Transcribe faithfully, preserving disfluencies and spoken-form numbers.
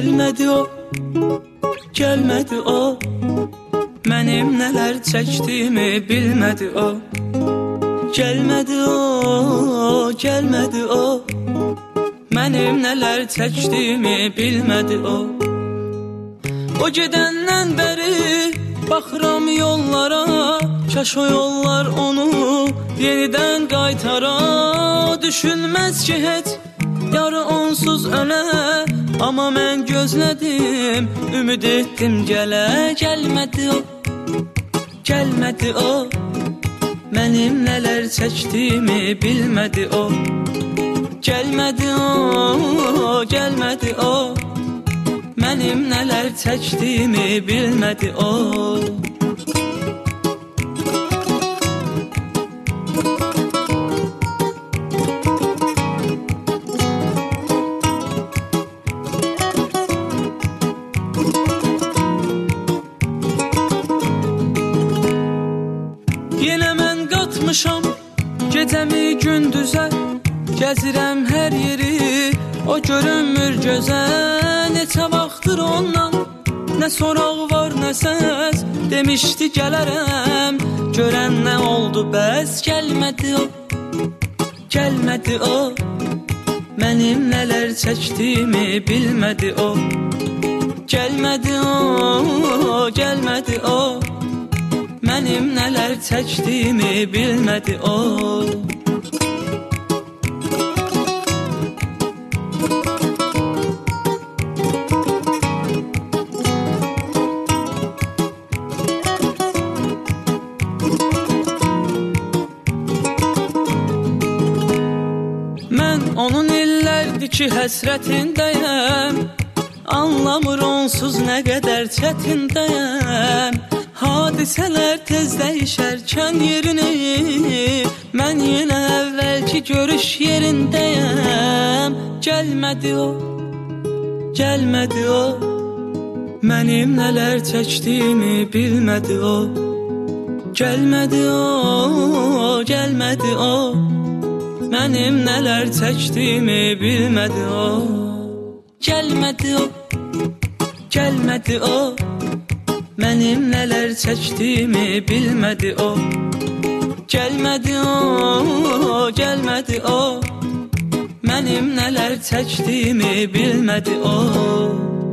Gəlmədi o, gəlmədi o, mənim nələr çəkdiyimi bilmədi o. Gəlmədi o, gəlmədi o, mənim nələr çəkdiyimi bilmədi o. O gedəndən bəri baxıram yollara, kaş o yollar onu yenidən qaytara. Düşünməz ki heç yarı onsuz ölə, amma mən gözlədim, ümid etdim gələ. Gəlmədi o, gəlmədi o, mənim nələr çəkdiyimi bilmədi o. Gəlmədi o, gəlmədi o, mənim nələr çəkdiyimi bilmədi o. Yenə mən qatmışam gecəmi gündüzə, gəzirəm hər yeri, o görünmür gözə. Neçə vaxtdır ondan nə soraq var nə səs, demişdi gələrəm, görən nə oldu bəs. Gəlmədi o, gəlmədi o, mənim nələr çəkdiyimi bilmədi o. Gəlmədi o, gəlmədi o, mənim nələr çəkdiyimi bilmədi o. Mən onun illərdir ki həsrətindəyəm, anlamır onsuz nə qədər çətindəyəm. Hadisələr tez dəyişərkən yerini, mən yenə əvvəlki görüş yerindəyəm. Gəlmədi o, gəlmədi o, mənim nələr çəkdiyimi bilmədi o. Gəlmədi o, gəlmədi o, mənim nələr çəkdiyimi bilmədi o. Gəlmədi o, gəlmədi o, mənim nələr çəkdiyimi bilmədi o. Gəlmədi o, gəlmədi o, mənim nələr çəkdiyimi bilmədi o.